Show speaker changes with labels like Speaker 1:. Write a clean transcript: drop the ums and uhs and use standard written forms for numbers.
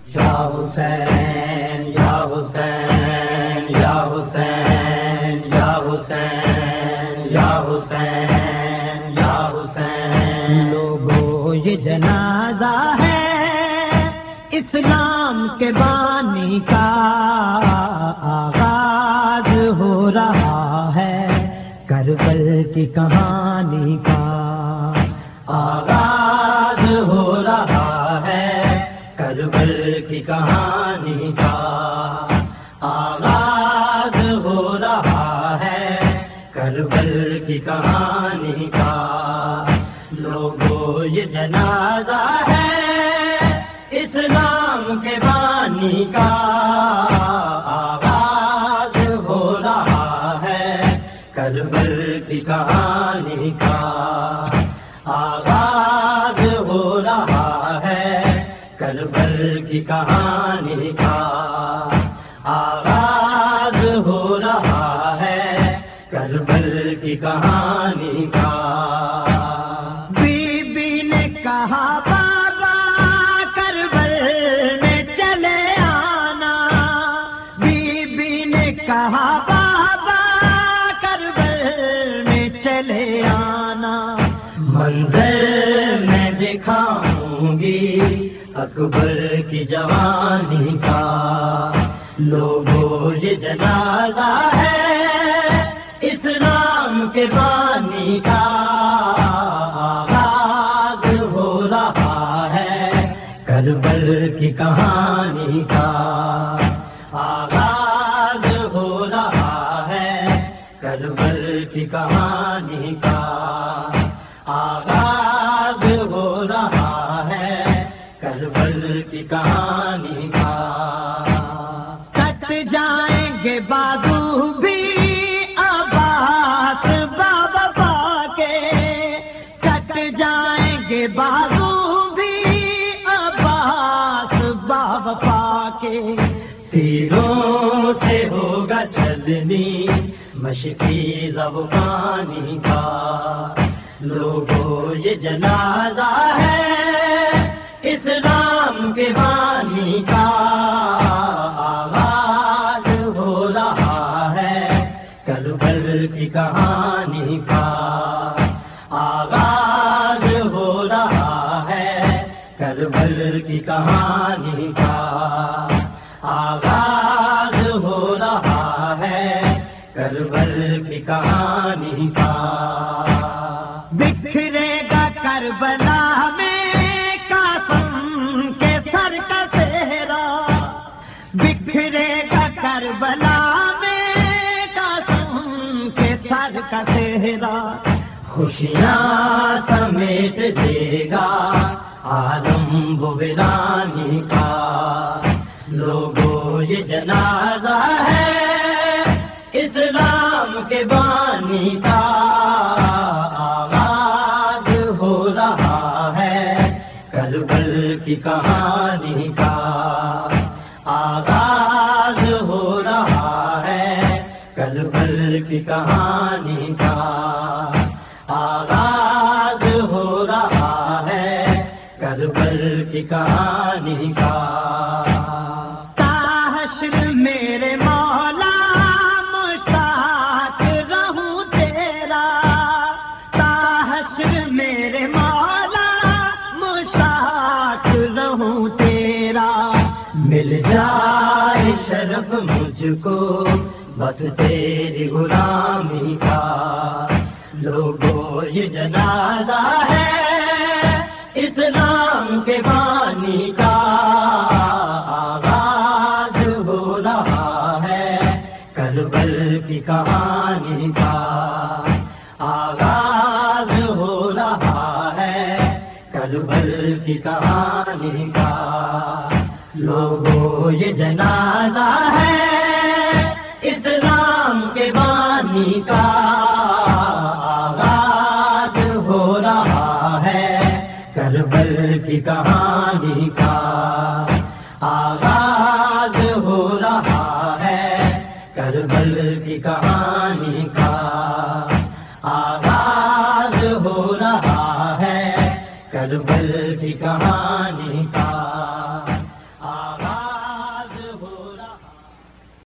Speaker 1: یا حسین یا حسین یا حسین یا حسین یا حسین یا حسین، لوگوں یہ جنازہ ہے اسلام کے بانی کا، آغاز ہو رہا ہے کربل کی کہانی کا، آغاز ہو رہا ہے کربل کی کہانی کا، آغاز ہو رہا ہے کربل کی کہانی کا، لوگوں یہ جنازہ ہے اسلام کے بانی کا، آغاز ہو رہا ہے کربل کی کہانی کا، آغاز ہو رہا ہے کربل کی کہانی کا، آغاز ہو رہا ہے کربل کی کہانی کا۔ بی بی نے کہا بابا کربل میں چلے آنا، بی بی نے کہا بابا کربل میں چلے آنا، منظر میں دکھاؤں گی اکبر کی جوانی کا، لوگوں یہ جنازہ ہے اسلام کے بانی کا، آغاز ہو رہا ہے کربل کی کہانی کا، آغاز ہو رہا ہے کربل کی کہانی کا، آغاز ہو رہا ہے کربل کی کہانی کا۔ کٹ جائیں گے بازو بھی عباس بابا کے، کٹ جائیں گے بازو بھی عباس بابا کے، تیروں سے ہوگا چلنی مشقی زبانی کا، لوگوں یہ جنازہ ہے اسلام کے بانی کا، آغاز ہو رہا ہے کربل کی کہانی کا، آغاز ہو رہا ہے کربل کی کہانی کا، آغاز ہو رہا ہے کربل کی کہانی کا۔ بکھرے گا کربلا میں قاسم کے سر کا صحرا، بکھرے گا کربلا میں قاسم کے سر کا صحرا، خوشیاں سمیٹ لے گا عالم و ویرانی کا، لوگوں یہ جنازہ ہے اسلام کے بانی کا، آغاز ہو رہا ہے کربل کی کہانی کا، آغاز ہو رہا ہے کربل کی کہانی کا، آغاز ہو رہا ہے کربل کی کہانی کا۔ حشر میرے مولا مشتاق رہوں تیرا، حشر میرے مولا مشتاق رہوں تیرا، مل جائے شرف مجھ کو بس تیری غلامی کا، لوگوں یہ جنازہ ہے اسلام کے بانی کا، آغاز ہو رہا ہے کربل کی کہانی کا، آغاز ہو رہا ہے کربل کی کہانی کا، لوگوں یہ جنازہ ہے اسلام کے بانی کا، آغاز ہو رہا ہے کربل کی کہانی کا، آغاز ہو رہا ہے کربل کی کہانی کا۔